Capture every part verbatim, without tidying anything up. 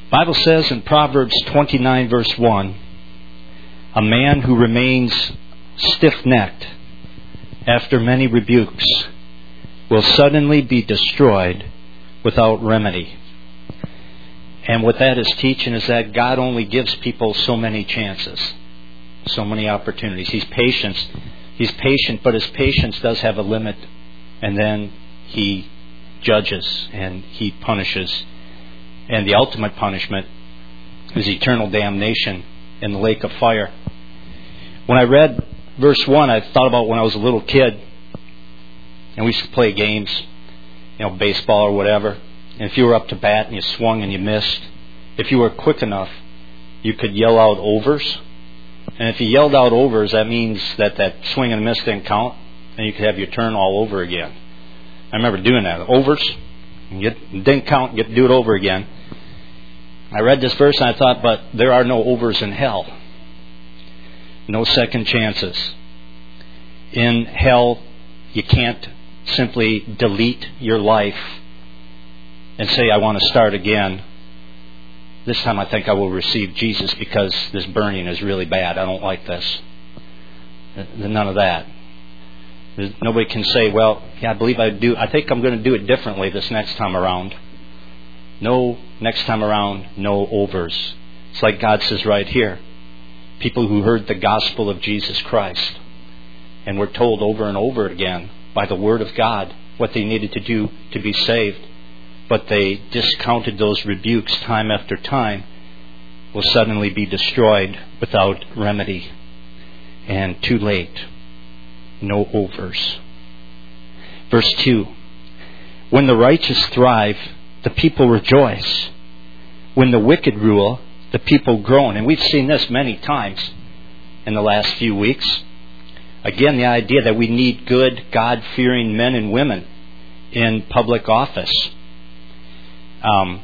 Bible says in Proverbs twenty-nine, verse one, a man who remains stiff-necked after many rebukes will suddenly be destroyed without remedy. And what that is teaching is that God only gives people so many chances, so many opportunities. He's patient. He's patient, but His patience does have a limit. And then He judges and He punishes. And the ultimate punishment is eternal damnation in the lake of fire. When I read verse one, I thought about when I was a little kid and we used to play games, you know, baseball or whatever. And if you were up to bat and you swung and you missed, if you were quick enough, you could yell out overs. And if you yelled out overs, that means that that swing and miss didn't count, and you could have your turn all over again. I remember doing that. Overs, you didn't count, you get to do it over again. I read this verse and I thought, but there are no overs in hell. No second chances. In hell, you can't simply delete your life and say, I want to start again. This time I think I will receive Jesus because this burning is really bad. I don't like this. None of that. Nobody can say, well, yeah, I believe I do. I think I'm going to do it differently this next time around. No, next time around, no overs. It's like God says right here. People who heard the gospel of Jesus Christ and were told over and over again by the Word of God what they needed to do to be saved, but they discounted those rebukes time after time, will suddenly be destroyed without remedy. And too late. No overs. Verse two. When the righteous thrive, the people rejoice. When the wicked rule, the people groan. And we've seen this many times in the last few weeks. Again, the idea that we need good, God-fearing men and women in public office. Um,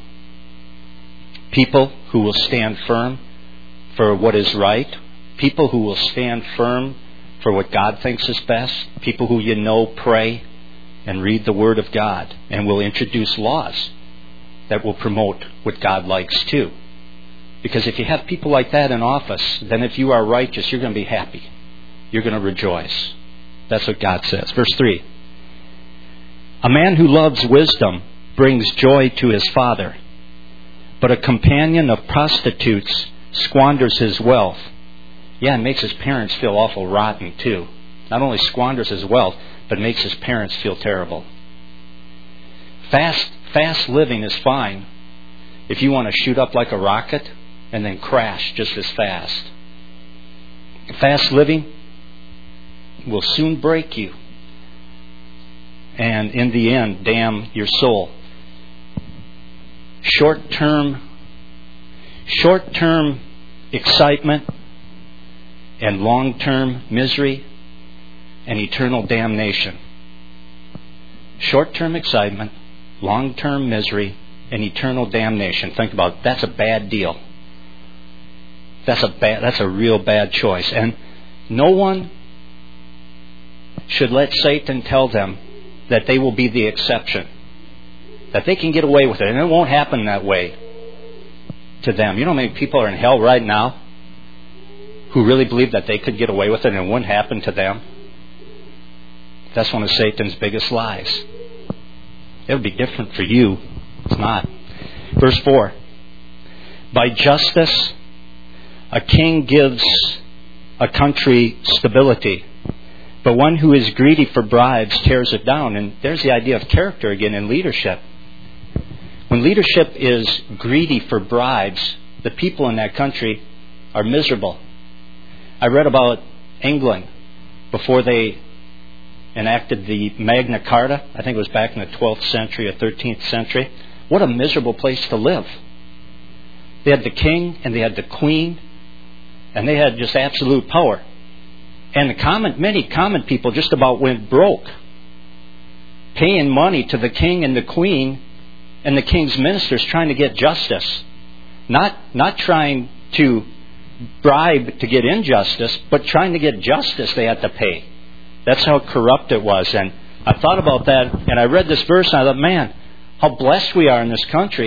people who will stand firm for what is right. People who will stand firm for what God thinks is best. People who you know pray and read the Word of God and will introduce laws that will promote what God likes too. Because if you have people like that in office, then if you are righteous, you're going to be happy. You're going to rejoice. That's what God says. Verse three. A man who loves wisdom brings joy to his father, but a companion of prostitutes squanders his wealth. Yeah, and makes his parents feel awful rotten too. Not only squanders his wealth, but makes his parents feel terrible. Fast, fast living is fine if you want to shoot up like a rocket and then crash just as fast. Fast living will soon break you, and in the end, damn your soul. Short-term, short-term excitement and long-term misery and eternal damnation. Short-term excitement, long-term misery, and eternal damnation. Think about it. That's a bad deal. That's a bad. That's a real bad choice. And no one should let Satan tell them that they will be the exception, that they can get away with it, and it won't happen that way to them. You know how many people are in hell right now who really believe that they could get away with it and it wouldn't happen to them? That's one of Satan's biggest lies. It would be different for you. It's not. Verse four. By justice, a king gives a country stability, but one who is greedy for bribes tears it down. And there's the idea of character again in leadership. When leadership is greedy for bribes, the people in that country are miserable. I read about England before they enacted the Magna Carta. I think it was back in the twelfth century or thirteenth century. What a miserable place to live. They had the king and they had the queen, and they had just absolute power. And the common, many common people just about went broke, paying money to the king and the queen and the king's ministers trying to get justice. Not, not trying to bribe to get injustice, but trying to get justice they had to pay. That's how corrupt it was. And I thought about that, and I read this verse, and I thought, man, how blessed we are in this country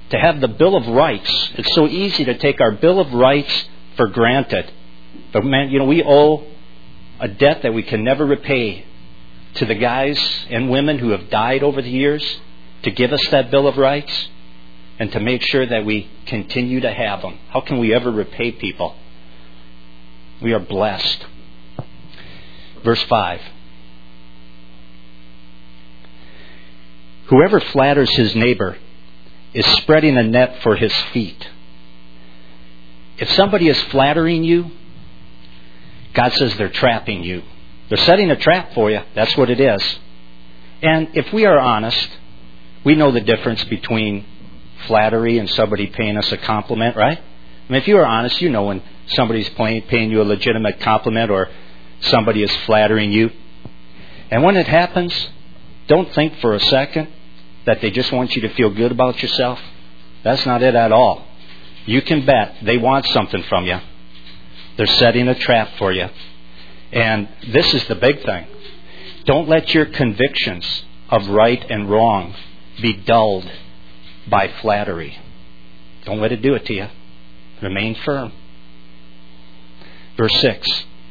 to have the Bill of Rights. It's so easy to take our Bill of Rights for granted. But man, you know, we owe a debt that we can never repay to the guys and women who have died over the years to give us that Bill of Rights and to make sure that we continue to have them. How can we ever repay people? We are blessed. Verse five. Whoever flatters his neighbor is spreading a net for his feet. If somebody is flattering you, God says they're trapping you. They're setting a trap for you. That's what it is. And if we are honest, we know the difference between flattery and somebody paying us a compliment, right? I mean, if you are honest, you know when somebody's paying, paying you a legitimate compliment or somebody is flattering you. And when it happens, don't think for a second that they just want you to feel good about yourself. That's not it at all. You can bet they want something from you. They're setting a trap for you. And this is the big thing. Don't let your convictions of right and wrong be dulled by flattery. Don't let it do it to you. Remain firm. Verse six.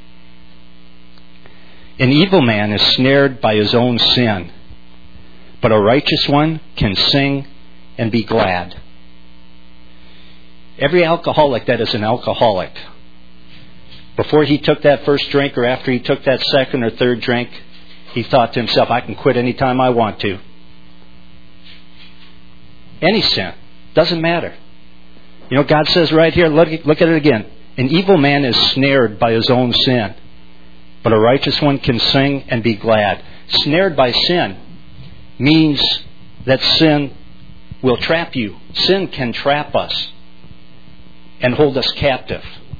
An evil man is snared by his own sin, but a righteous one can sing and be glad. Every alcoholic that is an alcoholic, before he took that first drink or after he took that second or third drink, he thought to himself, I can quit anytime I want to. Any sin. Doesn't matter. You know, God says right here, look, look at it again. An evil man is snared by his own sin, but a righteous one can sing and be glad. Snared by sin means that sin will trap you. Sin can trap us and hold us captive.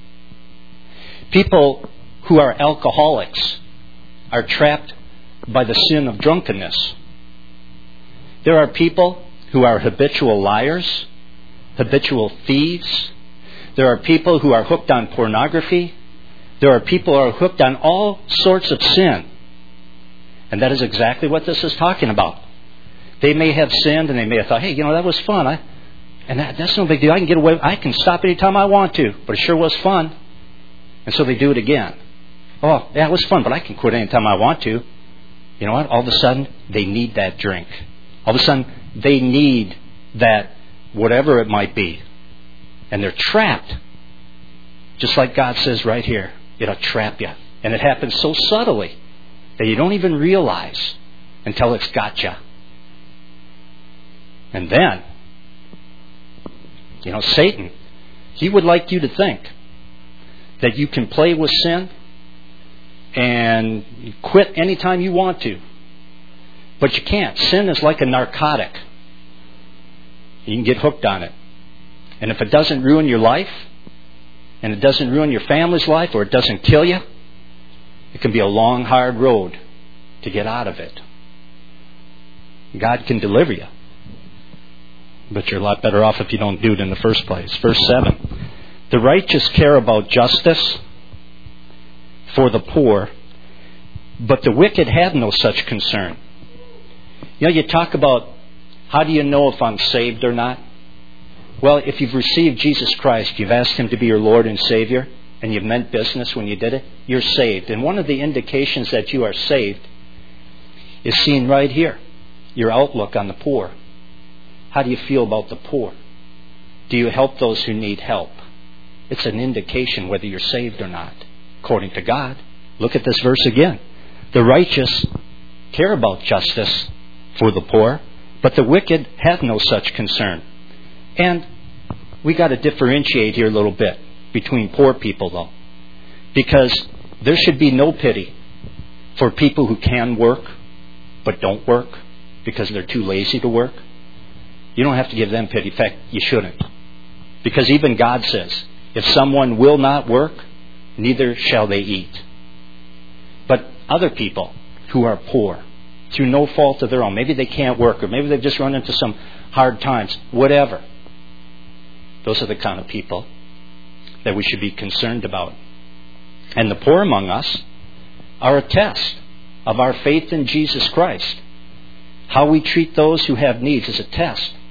People who are alcoholics are trapped by the sin of drunkenness. There are people who are habitual liars, habitual thieves. There are people who are hooked on pornography. There are people who are hooked on all sorts of sin. And that is exactly what this is talking about. They may have sinned and they may have thought, hey, you know, that was fun. I, and that, that's no big deal. I can get away. I can stop anytime I want to. But it sure was fun. And so they do it again. Oh, yeah, it was fun, but I can quit anytime I want to. You know what? All of a sudden, they need that drink. All of a sudden, they need that whatever it might be. And they're trapped. Just like God says right here. It'll trap you. And it happens so subtly that you don't even realize until it's got you. And then, you know, Satan, he would like you to think that you can play with sin and quit anytime you want to. But you can't. Sin is like a narcotic. You can get hooked on it. And if it doesn't ruin your life, and it doesn't ruin your family's life, or it doesn't kill you, it can be a long, hard road to get out of it. God can deliver you. But you're a lot better off if you don't do it in the first place. Verse seven. The righteous care about justice for the poor, but the wicked have no such concern. You know, you talk about how do you know if I'm saved or not? Well, if you've received Jesus Christ, you've asked Him to be your Lord and Savior, and you've meant business when you did it, you're saved. And one of the indications that you are saved is seen right here. Your outlook on the poor. How do you feel about the poor? Do you help those who need help? It's an indication whether you're saved or not, according to God. Look at this verse again. The righteous care about justice for the poor, but the wicked have no such concern. And we got to differentiate here a little bit between poor people, though, because there should be no pity for people who can work but don't work because they're too lazy to work. You don't have to give them pity. In fact, you shouldn't. Because even God says, if someone will not work, neither shall they eat. But other people who are poor, through no fault of their own, maybe they can't work, or maybe they've just run into some hard times, whatever. Those are the kind of people that we should be concerned about. And the poor among us are a test of our faith in Jesus Christ. How we treat those who have needs is a test.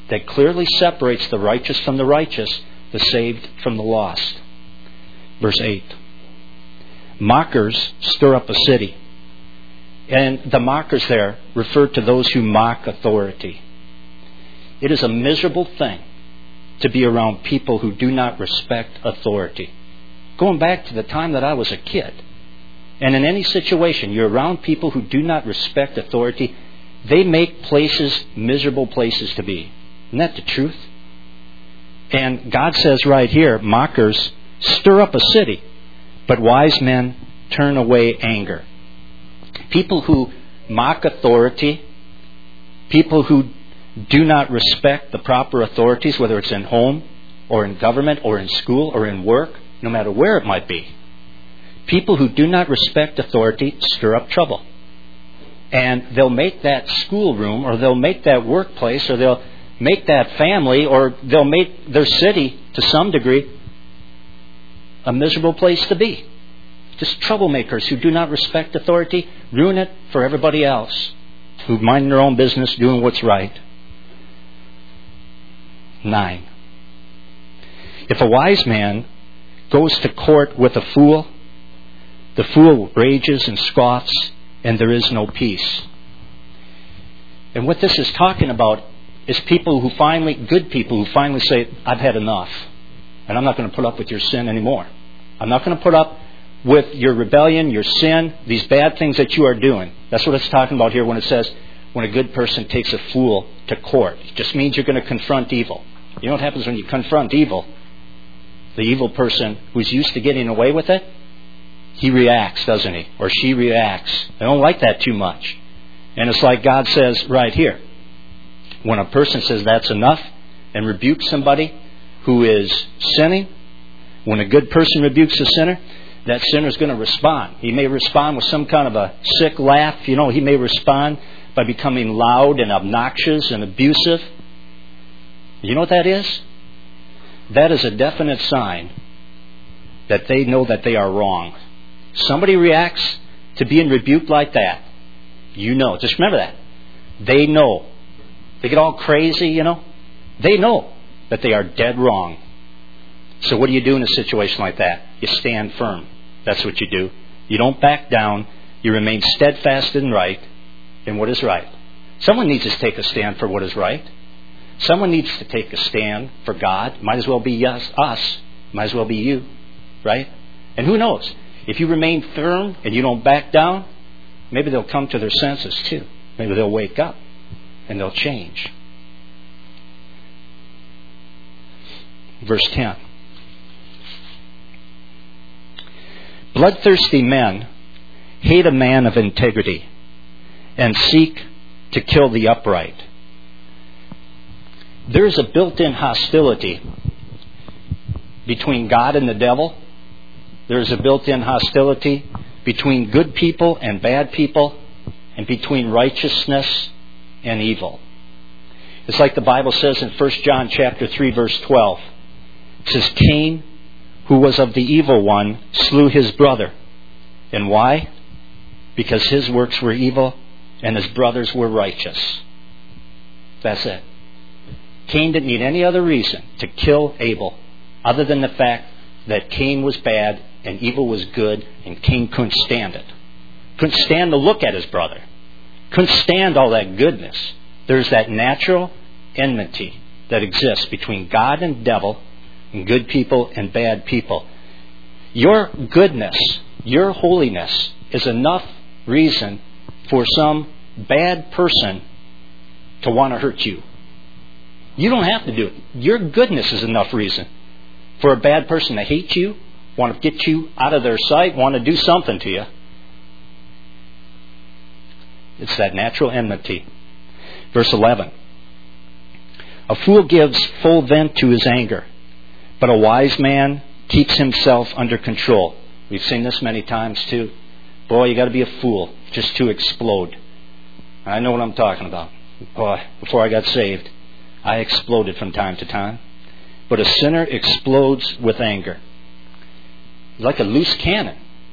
that clearly separates the righteous from the righteous, the saved from the lost. Verse eight. Mockers stir up a city. And the mockers there refer to those who mock authority. It is a miserable thing to be around people who do not respect authority. Going back to the time that I was a kid, and in any situation, you're around people who do not respect authority, they make places miserable places to be. Isn't that the truth? And God says right here, mockers stir up a city, but wise men turn away anger. People who mock authority, people who do not respect the proper authorities, whether it's in home or in government or in school or in work, no matter where it might be. People who do not respect authority stir up trouble. And they'll make that schoolroom, or they'll make that workplace, or they'll make that family, or they'll make their city, to some degree, a miserable place to be. Just troublemakers who do not respect authority ruin it for everybody else who mind their own business, doing what's right. Nine. If a wise man goes to court with a fool, the fool rages and scoffs, and there is no peace. And what this is talking about is people who finally, good people who finally say, I've had enough, and I'm not going to put up with your sin anymore. I'm not going to put up with your rebellion, your sin, these bad things that you are doing. That's what it's talking about here when it says, when a good person takes a fool to court. It just means you're going to confront evil. You know what happens when you confront evil? The evil person who's used to getting away with it, he reacts, doesn't he? Or she reacts. They don't like that too much. And it's like God says right here. When a person says that's enough and rebukes somebody who is sinning, when a good person rebukes a sinner, that sinner is going to respond. He may respond with some kind of a sick laugh. You know, he may respond by becoming loud and obnoxious and abusive. You know what that is? That is a definite sign that they know that they are wrong. Somebody reacts to being rebuked like that. You know. Just remember that. They know. They get all crazy, you know. They know that they are dead wrong. So what do you do in a situation like that? You stand firm. That's what you do. You don't back down. You remain steadfast and right in what is right. Someone needs to take a stand for what is right. Someone needs to take a stand for God. Might as well be us. us. Might as well be you. Right? And who knows? If you remain firm and you don't back down, maybe they'll come to their senses too. Maybe they'll wake up and they'll change. Verse ten. Bloodthirsty men hate a man of integrity and seek to kill the upright. There is a built-in hostility between God and the devil. There is a built-in hostility between good people and bad people, and between righteousness and evil. It's like the Bible says in First John chapter three, verse twelve. It says, Cain, who was of the evil one, slew his brother. And why? Because his works were evil and his brothers were righteous. That's it. Cain didn't need any other reason to kill Abel other than the fact that Cain was bad and evil was good, and Cain couldn't stand it. Couldn't stand to look at his brother. Couldn't stand all that goodness. There's that natural enmity that exists between God and devil, and good people and bad people. Your goodness, your holiness is enough reason for some bad person to want to hurt you. You don't have to do it. Your goodness is enough reason for a bad person to hate you, want to get you out of their sight, want to do something to you. It's that natural enmity. Verse eleven. A fool gives full vent to his anger, but a wise man keeps himself under control. We've seen this many times too. Boy, you got to be a fool just to explode. I know what I'm talking about. Boy, before I got saved, I exploded from time to time. But a sinner explodes with anger. Like a loose cannon.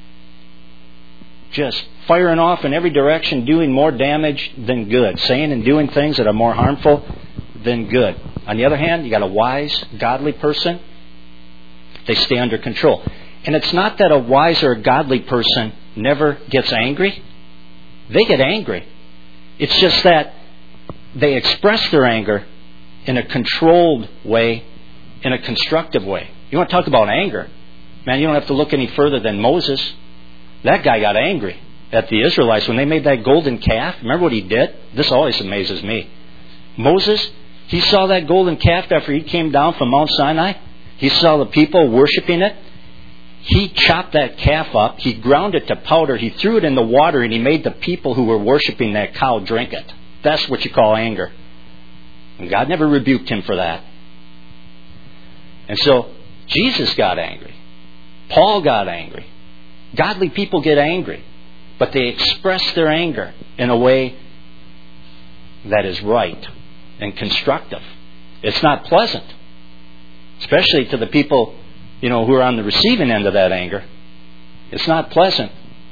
Just firing off in every direction, doing more damage than good. Saying and doing things that are more harmful than good. On the other hand, you got a wise, godly person. They stay under control. And it's not that a wise or a godly person never gets angry. They get angry. It's just that they express their anger in a controlled way, in a constructive way. You want to talk about anger? Man, you don't have to look any further than Moses. That guy got angry at the Israelites when they made that golden calf. Remember what he did? This always amazes me. Moses, he saw that golden calf after he came down from Mount Sinai. He saw the people worshiping it. He chopped that calf up. He ground it to powder. He threw it in the water, and he made the people who were worshiping that cow drink it. That's what you call anger. And God never rebuked him for that. And so Jesus got angry. Paul got angry. Godly people get angry, but they express their anger in a way that is right and constructive. It's not pleasant, especially to the people, you know, who are on the receiving end of that anger. It's not pleasant,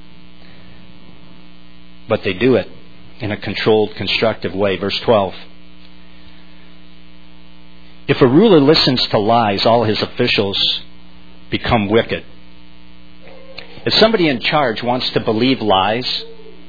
but they do it in a controlled, constructive way. Verse twelve. If a ruler listens to lies, all his officials become wicked. If somebody in charge wants to believe lies,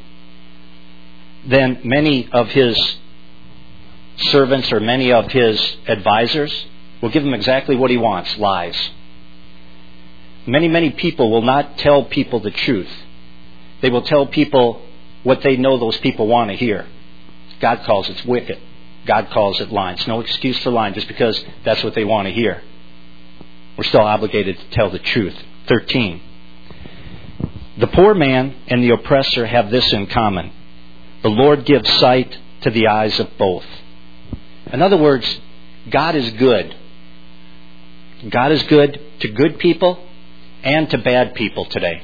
then many of his servants or many of his advisors will give him exactly what he wants, lies. Many, many people will not tell people the truth. They will tell people what they know those people want to hear. God calls it wicked. God calls it lying. It's no excuse for lying just because that's what they want to hear. We're still obligated to tell the truth. thirteen. The poor man and the oppressor have this in common. The Lord gives sight to the eyes of both. In other words, God is good. God is good to good people and to bad people today.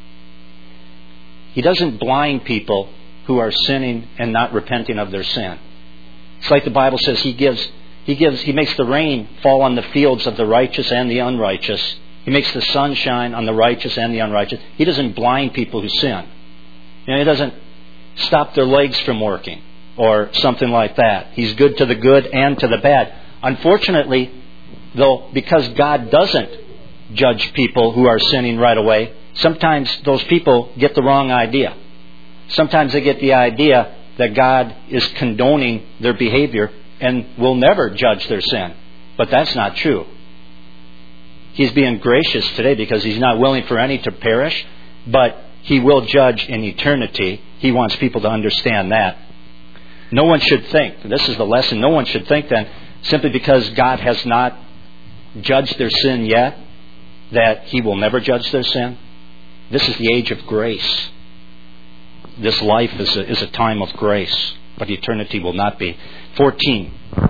He doesn't blind people who are sinning and not repenting of their sin. It's like the Bible says, He gives, He gives, He makes the rain fall on the fields of the righteous and the unrighteous. He makes the sun shine on the righteous and the unrighteous. He doesn't blind people who sin. You know, He doesn't stop their legs from working or something like that. He's good to the good and to the bad. Unfortunately, though, because God doesn't judge people who are sinning right away, sometimes those people get the wrong idea. Sometimes they get the idea that God is condoning their behavior and will never judge their sin. But that's not true. He's being gracious today because He's not willing for any to perish, but He will judge in eternity. He wants people to understand that. No one should think, this is the lesson, no one should think then, simply because God has not judged their sin yet, that He will never judge their sin. This is the age of grace. This life is a, is a time of grace, but eternity will not be. fourteen.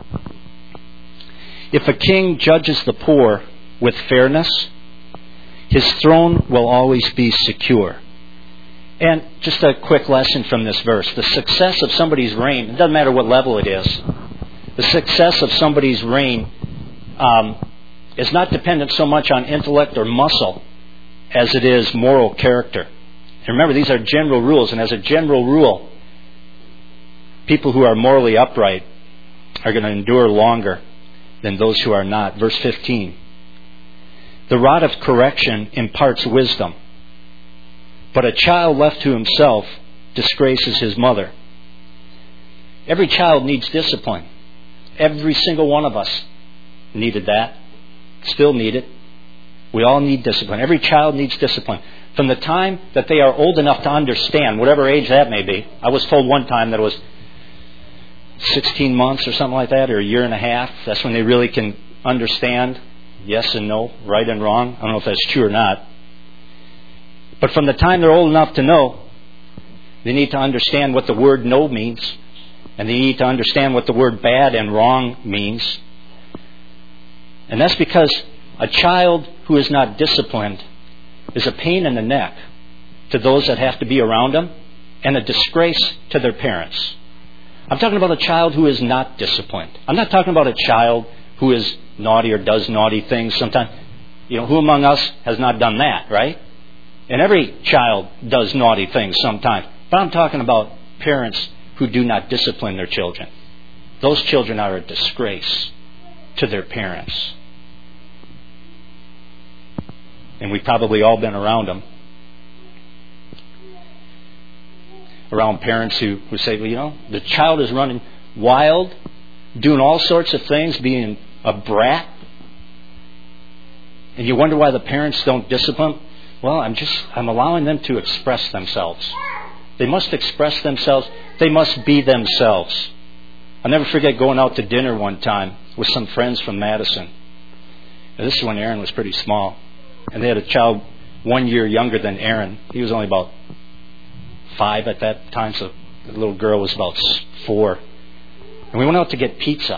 If a king judges the poor with fairness, his throne will always be secure. And just a quick lesson from this verse. The success of somebody's reign, it doesn't matter what level it is, the success of somebody's reign um, is not dependent so much on intellect or muscle as it is moral character. And remember, these are general rules, and as a general rule, people who are morally upright are going to endure longer than those who are not. Verse fifteen. The rod of correction imparts wisdom, but a child left to himself disgraces his mother. Every child needs discipline. Every single one of us needed that. Still need it. We all need discipline. Every child needs discipline. From the time that they are old enough to understand, whatever age that may be. I was told one time that it was sixteen months or something like that, or a year and a half. That's when they really can understand yes and no, right and wrong. I don't know if that's true or not. But from the time they're old enough to know, they need to understand what the word no means. And they need to understand what the word bad and wrong means. And that's because a child who is not disciplined is a pain in the neck to those that have to be around them and a disgrace to their parents. I'm talking about a child who is not disciplined. I'm not talking about a child who is naughty or does naughty things sometimes. You know, who among us has not done that, right? And every child does naughty things sometimes. But I'm talking about parents who do not discipline their children. Those children are a disgrace to their parents. And we've probably all been around them. Around parents who, who say, well, you know, the child is running wild, doing all sorts of things, being a brat. And you wonder why the parents don't discipline. Well, I'm just, I'm allowing them to express themselves. They must express themselves. They must be themselves. I'll never forget going out to dinner one time with some friends from Madison. Now, this is when Aaron was pretty small. And they had a child one year younger than Aaron. He was only about five at that time, so the little girl was about four. And we went out to get pizza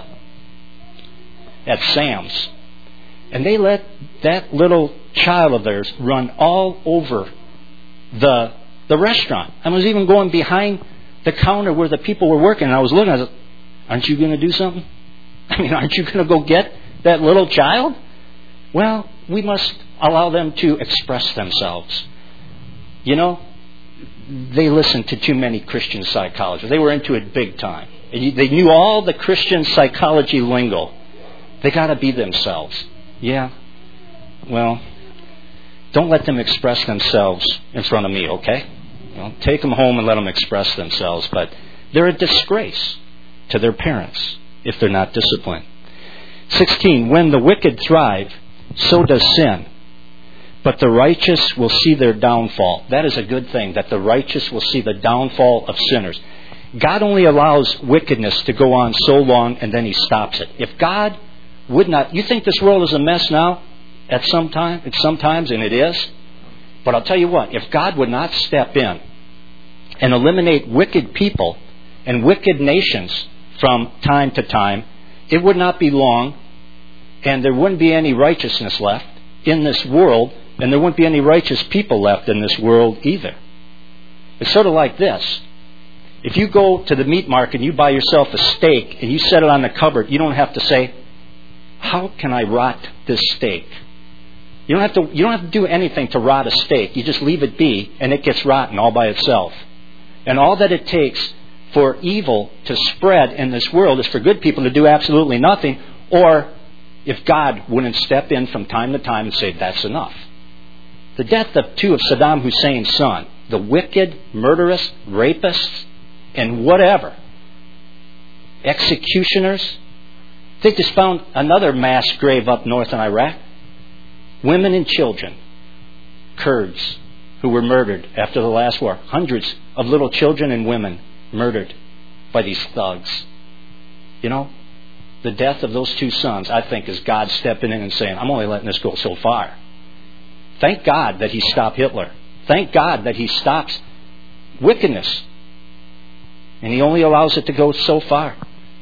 at Sam's. And they let that little child of theirs run all over the the restaurant. I was even going behind the counter where the people were working. And I was looking, I was like, aren't you going to do something? I mean, aren't you going to go get that little child? Well, we must allow them to express themselves. You know, they listened to too many Christian psychologists. They were into it big time. They knew all the Christian psychology lingo. They got to be themselves. Yeah. Well, don't let them express themselves in front of me, okay? You know, take them home and let them express themselves. But they're a disgrace to their parents if they're not disciplined. sixteen. When the wicked thrive, so does sin. But the righteous will see their downfall. That is a good thing, that the righteous will see the downfall of sinners. God only allows wickedness to go on so long and then He stops it. If God would not... You think this world is a mess now? At some time? At some times, and it is. But I'll tell you what, if God would not step in and eliminate wicked people and wicked nations from time to time, it would not be long, and there wouldn't be any righteousness left in this world, and there wouldn't be any righteous people left in this world either. It's sort of like this. If you go to the meat market and you buy yourself a steak and you set it on the cupboard, you don't have to say, how can I rot this steak? You don't have to, you don't have to do anything to rot a steak. You just leave it be and it gets rotten all by itself. And all that it takes for evil to spread in this world is for good people to do absolutely nothing, or if God wouldn't step in from time to time and say, that's enough. The death of two of Saddam Hussein's son, the wicked, murderous, rapists, and whatever, executioners. They just found another mass grave up north in Iraq. Women and children, Kurds, who were murdered after the last war. Hundreds of little children and women murdered by these thugs. You know, the death of those two sons, I think, is God stepping in and saying, I'm only letting this go so far. Thank God that He stopped Hitler. Thank God that He stops wickedness. And He only allows it to go so far.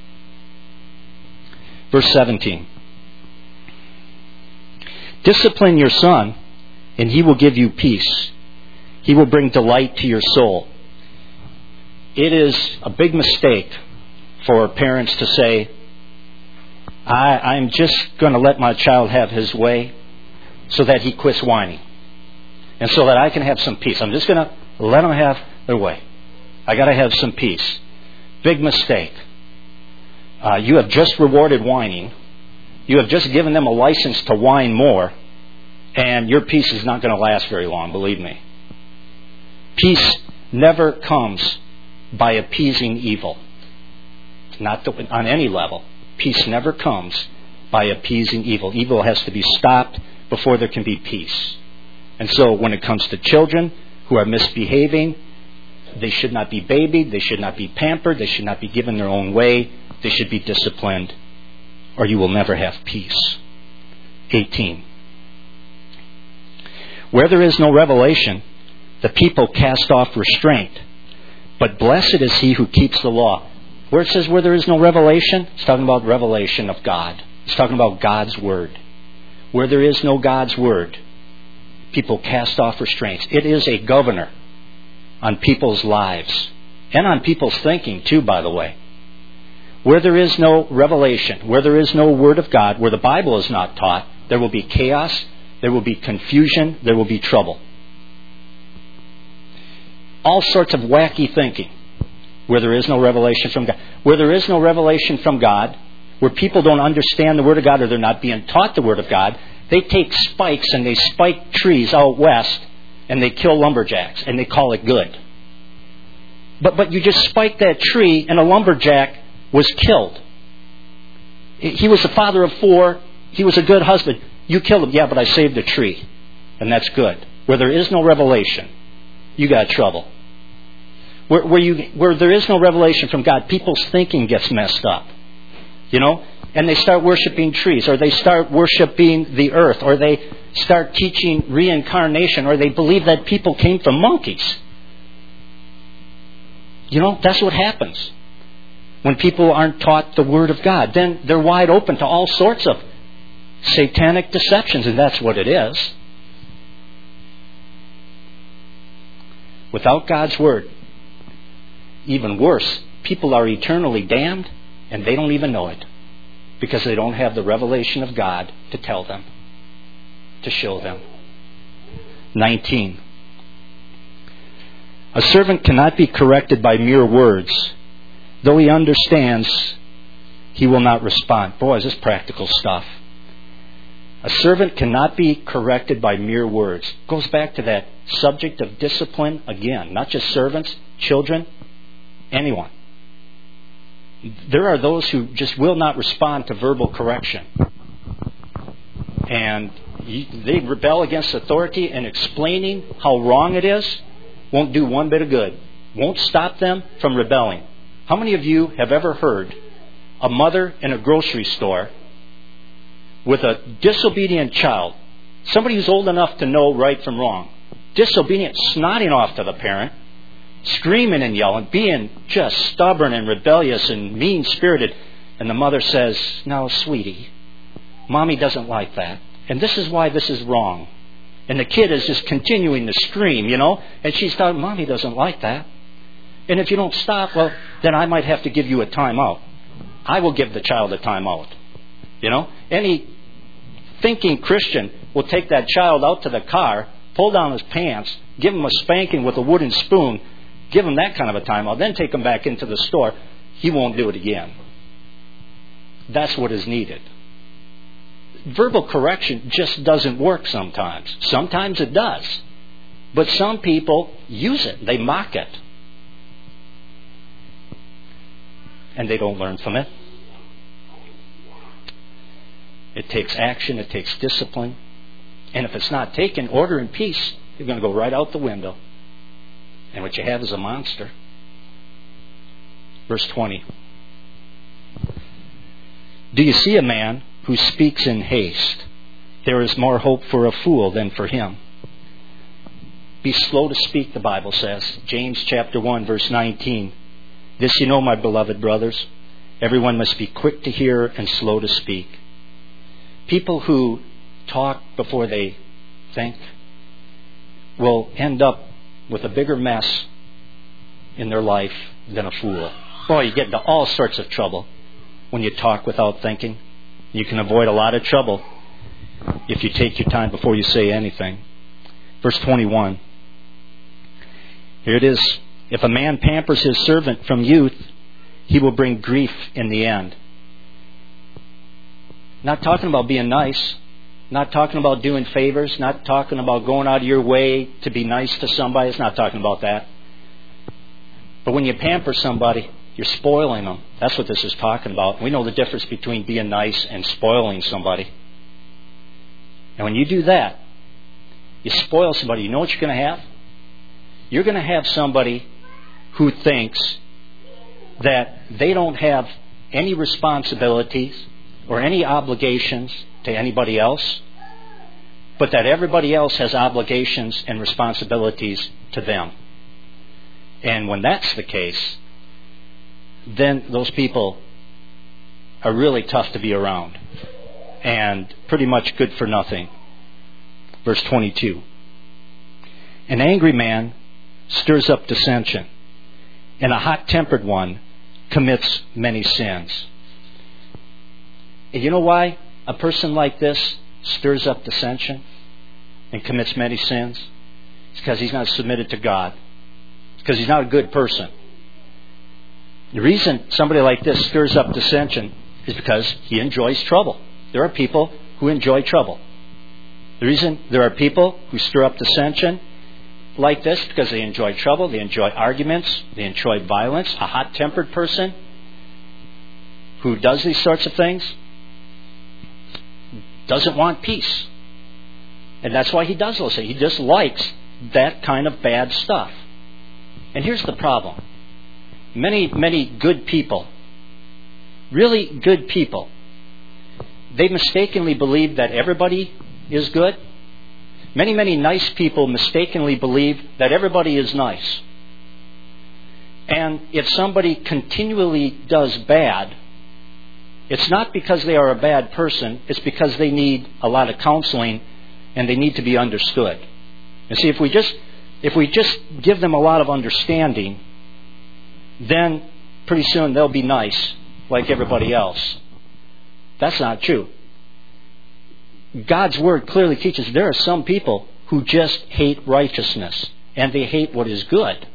Verse seventeen. Discipline your son, and he will give you peace. He will bring delight to your soul. It is a big mistake for parents to say, I, I'm just going to let my child have his way so that he quits whining. And so that I can have some peace. I'm just going to let them have their way. I got to have some peace. Big mistake. Uh, you have just rewarded whining. You have just given them a license to whine more, and your peace is not going to last very long, believe me. Peace never comes by appeasing evil. Not the, on any level. Peace never comes by appeasing evil. Evil has to be stopped before there can be peace. And so when it comes to children who are misbehaving, they should not be babied, they should not be pampered, they should not be given their own way, they should be disciplined, or you will never have peace. eighteen. Where there is no revelation, the people cast off restraint, but blessed is he who keeps the law. Where it says where there is no revelation, it's talking about revelation of God. It's talking about God's Word. Where there is no God's Word, people cast off restraints. It is a governor on people's lives and on people's thinking too, by the way. Where there is no revelation, where there is no Word of God, where the Bible is not taught, there will be chaos, there will be confusion, there will be trouble. All sorts of wacky thinking where there is no revelation from God. Where there is no revelation from God, where people don't understand the Word of God or they're not being taught the Word of God, they take spikes and they spike trees out west and they kill lumberjacks and they call it good. But but you just spiked that tree and a lumberjack was killed. He was the father of four. He was a good husband. You killed him. Yeah, but I saved a tree. And that's good. Where there is no revelation, you got trouble. Where, where, you, where there is no revelation from God, people's thinking gets messed up. You know? And they start worshiping trees, or they start worshiping the earth, or they start teaching reincarnation, or they believe that people came from monkeys. You know, that's what happens when people aren't taught the Word of God. Then they're wide open to all sorts of satanic deceptions, and that's what it is. Without God's Word, even worse, people are eternally damned, and they don't even know it, because they don't have the revelation of God to tell them, to show them. nineteen. A servant cannot be corrected by mere words. Though he understands, he will not respond. Boy, is this practical stuff. A servant cannot be corrected by mere words. Goes back to that subject of discipline again. Not just servants, children, anyone. There are those who just will not respond to verbal correction. And they rebel against authority, and explaining how wrong it is won't do one bit of good. Won't stop them from rebelling. How many of you have ever heard a mother in a grocery store with a disobedient child, somebody who's old enough to know right from wrong, disobedient, snotting off to the parent, screaming and yelling, being just stubborn and rebellious and mean-spirited, and the mother says, "No, sweetie, Mommy doesn't like that, and this is why this is wrong." And the kid is just continuing to scream, you know, and she's thought, "Mommy doesn't like that. And if you don't stop, well, then I might have to give you a timeout. I will give the child a timeout." You know, any thinking Christian will take that child out to the car, pull down his pants, give him a spanking with a wooden spoon, give him that kind of a timeout, then take him back into the store. He won't do it again. That's what is needed. Verbal correction just doesn't work sometimes. Sometimes it does. But some people use it. They mock it. And they don't learn from it. It takes action. It takes discipline. And if it's not taken, order and peace, you're going to go right out the window. And what you have is a monster. Verse twenty. Do you see a man who speaks in haste? There is more hope for a fool than for him. Be slow to speak, the Bible says. James chapter one, verse nineteen. This you know, my beloved brothers. Everyone must be quick to hear and slow to speak. People who talk before they think will end up with a bigger mess in their life than a fool. Boy, you get into all sorts of trouble when you talk without thinking. You can avoid a lot of trouble if you take your time before you say anything. Verse twenty-one. Here it is. If a man pampers his servant from youth, he will bring grief in the end. Not talking about being nice. Not talking about doing favors. Not talking about going out of your way to be nice to somebody. It's not talking about that. But when you pamper somebody, you're spoiling them. That's what this is talking about. We know the difference between being nice and spoiling somebody. And when you do that, you spoil somebody. You know what you're going to have? You're going to have somebody who thinks that they don't have any responsibilities or any obligations to anybody else, but that everybody else has obligations and responsibilities to them. And when that's the case, then those people are really tough to be around and pretty much good for nothing. Verse twenty-two. An angry man stirs up dissension, and a hot-tempered one commits many sins. And you know why a person like this stirs up dissension and commits many sins? It's because he's not submitted to God. It's because he's not a good person. The reason somebody like this stirs up dissension is because he enjoys trouble. There are people who enjoy trouble. The reason there are people who stir up dissension like this because they enjoy trouble, they enjoy arguments, they enjoy violence. A hot-tempered person who does these sorts of things doesn't want peace. And that's why he does those things. He just likes that kind of bad stuff. And here's the problem. Many, many good people, really good people, they mistakenly believe that everybody is good. Many, many nice people mistakenly believe that everybody is nice. And if somebody continually does bad, it's not because they are a bad person, it's because they need a lot of counseling and they need to be understood. And see, if we just if we just give them a lot of understanding, then pretty soon they'll be nice like everybody else. That's not true. God's Word clearly teaches there are some people who just hate righteousness and they hate what is good.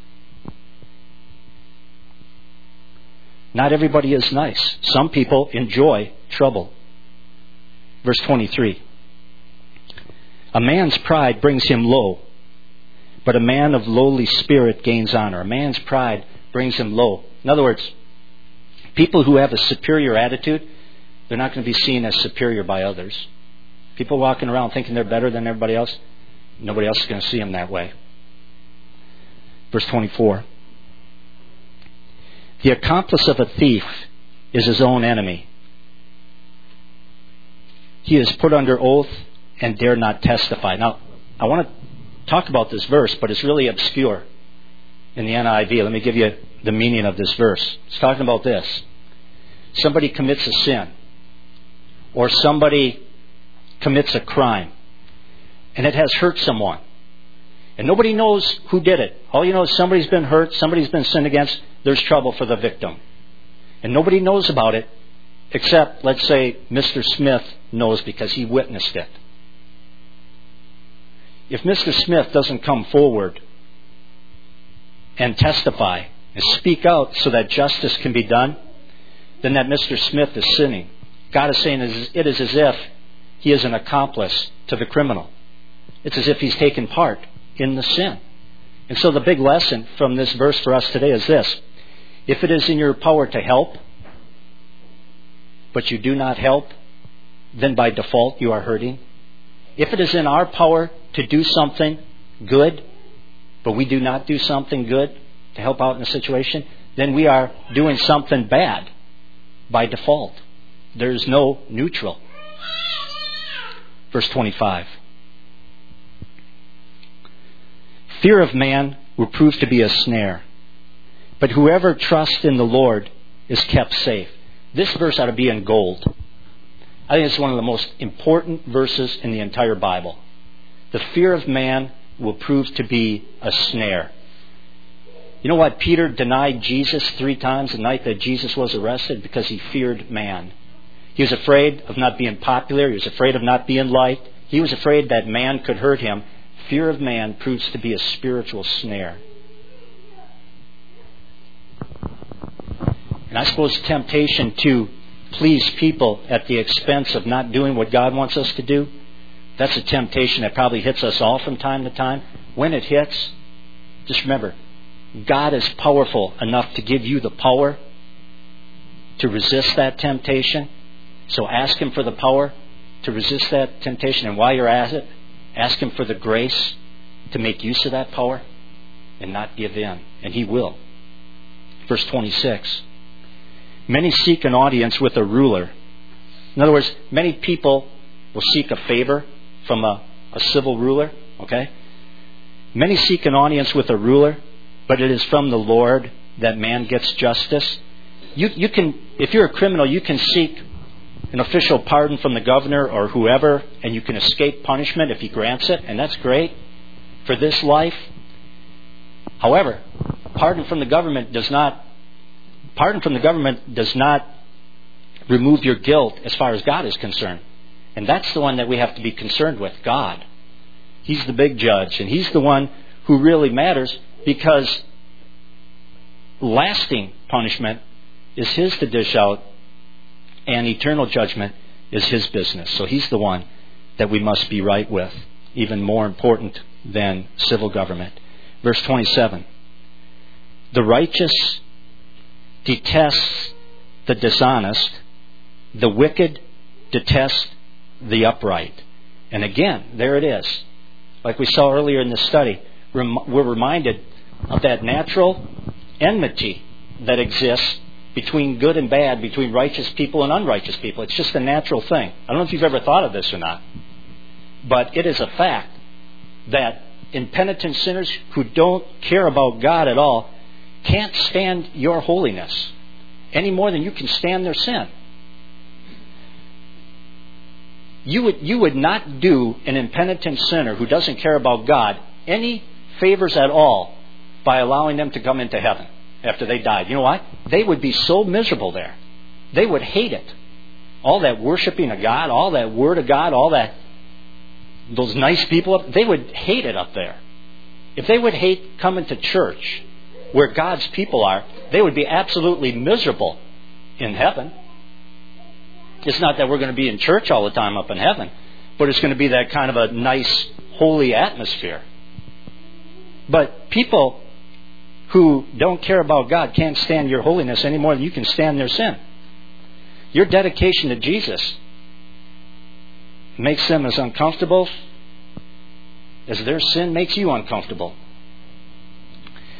Not everybody is nice. Some people enjoy trouble. Verse twenty-three. A man's pride brings him low, but a man of lowly spirit gains honor. A man's pride brings him low. In other words, people who have a superior attitude, they're not going to be seen as superior by others. People walking around thinking they're better than everybody else, nobody else is going to see them that way. Verse twenty-four. The accomplice of a thief is his own enemy. He is put under oath and dare not testify. Now, I want to talk about this verse, but it's really obscure in the N I V. Let me give you the meaning of this verse. It's talking about this. Somebody commits a sin, or somebody commits a crime, and it has hurt someone. And nobody knows who did it. All you know is somebody's been hurt, somebody's been sinned against, there's trouble for the victim. And nobody knows about it except, let's say, Mister Smith knows because he witnessed it. If Mister Smith doesn't come forward and testify and speak out so that justice can be done, then that Mister Smith is sinning. God is saying it is as if he is an accomplice to the criminal. It's as if he's taken part in the sin. And so the big lesson from this verse for us today is this. If it is in your power to help, but you do not help, then by default you are hurting. If it is in our power to do something good, but we do not do something good to help out in a situation, then we are doing something bad by default. There's no neutral. Verse twenty-five. Fear of man will prove to be a snare, but whoever trusts in the Lord is kept safe. This verse ought to be in gold. I think it's one of the most important verses in the entire Bible. The fear of man will prove to be a snare. You know what? Peter denied Jesus three times the night that Jesus was arrested because he feared man. He was afraid of not being popular. He was afraid of not being liked. He was afraid that man could hurt him. Fear of man proves to be a spiritual snare. And I suppose temptation to please people at the expense of not doing what God wants us to do, that's a temptation that probably hits us all from time to time. When it hits, just remember, God is powerful enough to give you the power to resist that temptation. So ask Him for the power to resist that temptation. And while you're at it, ask Him for the grace to make use of that power and not give in. And He will. Verse twenty-six. Many seek an audience with a ruler. In other words, many people will seek a favor from a, a civil ruler. Okay? Many seek an audience with a ruler, but it is from the Lord that man gets justice. You, you can, if you're a criminal, you can seek an official pardon from the governor or whoever, and you can escape punishment if he grants it, and that's great for this life. However, pardon from the government does not pardon from the government does not remove your guilt as far as God is concerned. And that's the one that we have to be concerned with, God. He's the big judge, and He's the one who really matters, because lasting punishment is His to dish out And eternal judgment is His business. So He's the one that we must be right with, even more important than civil government. Verse twenty-seven. The righteous detests the dishonest. The wicked detest the upright. And again, there it is. Like we saw earlier in this study, we're reminded of that natural enmity that exists between good and bad, between righteous people and unrighteous people. It's just a natural thing. I don't know if you've ever thought of this or not, but it is a fact that impenitent sinners who don't care about God at all can't stand your holiness any more than you can stand their sin. You would, you would not do an impenitent sinner who doesn't care about God any favors at all by allowing them to come into heaven after they died. You know why? They would be so miserable there. They would hate it. All that worshiping of God, all that word of God, all that, those nice people, they would hate it up there. If they would hate coming to church where God's people are, they would be absolutely miserable in heaven. It's not that we're going to be in church all the time up in heaven, but it's going to be that kind of a nice, holy atmosphere. But people who don't care about God can't stand your holiness any more than you can stand their sin. Your dedication to Jesus makes them as uncomfortable as their sin makes you uncomfortable.